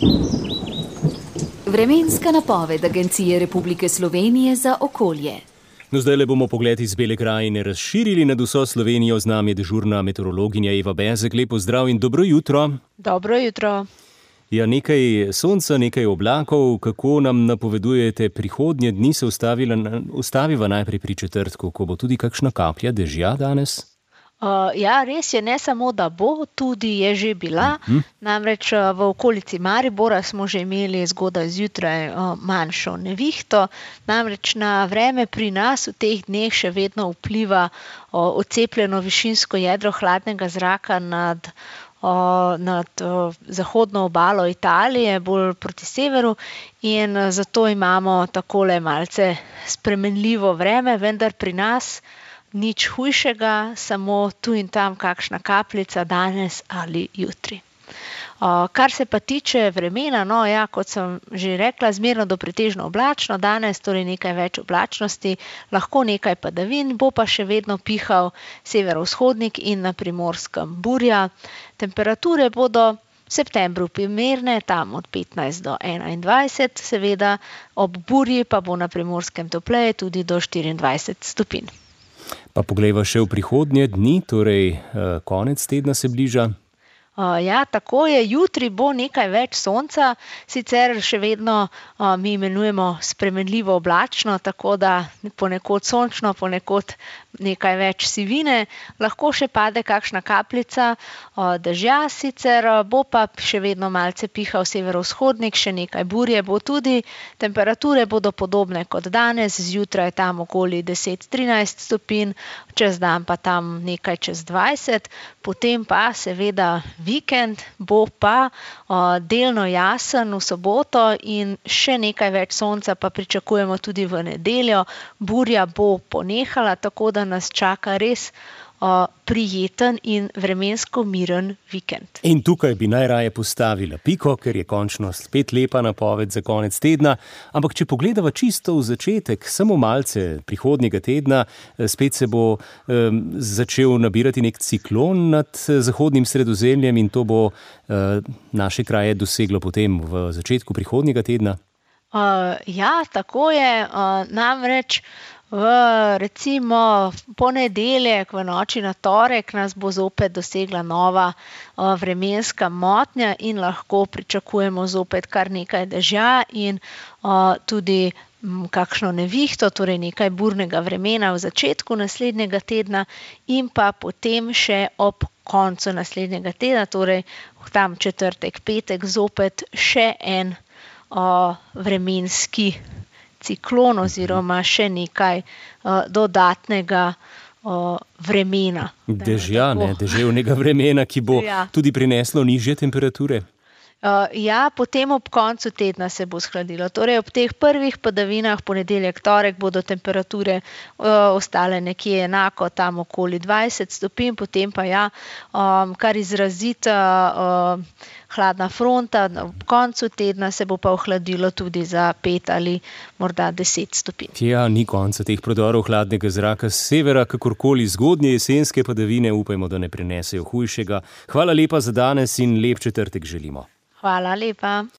Vremenska napoved Agencije Republike Slovenije za okolje. No, zdajle bomo pogled iz Bele krajine razširili nad vso Slovenijo. Z nami je dežurna meteorologinja Eva Bezeg. Lep pozdrav in dobro jutro. Dobro jutro. Ja, nekaj sonca, nekaj oblakov. Kako nam napovedujete prihodnje dni? Se ustaviva najprej pri četrtku, ko bo tudi kakšna kaplja dežja danes? Ja, res je, ne samo da bo, tudi je že bila. Namreč v okolici Maribora smo že imeli zgodaj zjutraj manjšo nevihto. Namreč na vreme pri nas v teh dneh še vedno vpliva odcepljeno višinsko jedro hladnega zraka nad zahodno obalo Italije, bolj proti severu, in zato imamo takole malce spremenljivo vreme, vendar pri nas nič hujšega, samo tu in tam kakšna kapljica danes ali jutri. Kar se pa tiče vremena, no ja, kot sem že rekla, zmerno do pretežno oblačno, danes torej nekaj več oblačnosti, lahko nekaj padavin, bo pa še vedno pihal severovzhodnik in na Primorskem burja. Temperature bodo v septembru primerne, tam od 15 do 21, seveda ob burji pa bo na Primorskem topleje tudi do 24 stopinj. Pa poglejva še v prihodnje dni, torej konec tedna se bliža. Ja, tako je. Jutri bo nekaj več sonca, sicer še vedno mi imenujemo spremenljivo oblačno, tako da ponekod sončno, ponekod nekaj več sivine, lahko še pade kakšna kapljica dežja, sicer bo pa še vedno malce pihal severovzhodnik, še nekaj burje bo tudi, temperature bodo podobne kot danes, zjutraj tam okoli 10-13 stopinj, čez dan pa tam nekaj čez 20, potem pa seveda vikend bo pa delno jasen v soboto in še nekaj več sonca pa pričakujemo tudi v nedeljo. Burja bo ponehala, tako da nas čaka res prijeten in vremensko miren vikend. In tukaj bi najraje postavila piko, ker je končno spet lepa napoved za konec tedna. Ampak če pogledava čisto v začetek, samo malce prihodnjega tedna, spet se bo začel nabirati nek ciklon nad zahodnim Sredozemljem in to bo naše kraje doseglo potem v začetku prihodnjega tedna. Ja, tako je. Namreč recimo ponedeljek v noči na torek nas bo zopet dosegla nova vremenska motnja in lahko pričakujemo zopet kar nekaj dežja in tudi kakšno nevihto, torej nekaj burnega vremena v začetku naslednjega tedna in pa potem še ob koncu naslednjega tedna, torej tam četrtek, petek zopet še en vremenski ciklon oziroma še nekaj dodatnega vremena. Deževnega vremena, ki bo tudi prineslo nižje temperature. Ja, potem ob koncu tedna se bo shladilo. Torej ob teh prvih padavinah, ponedeljek, torek, bodo temperature ostale nekje enako, tam okoli 20 stopinj, potem pa ja, kar izrazita hladna fronta, ob koncu tedna se bo pa ohladilo tudi za 5 ali morda 10 stopinj. Ja, ni konca teh prodorov hladnega zraka s severa, kakorkoli zgodnje jesenske padavine, upajmo, da ne prinesejo hujšega. Hvala lepa za danes in lep četrtek želimo. Hvala lepa.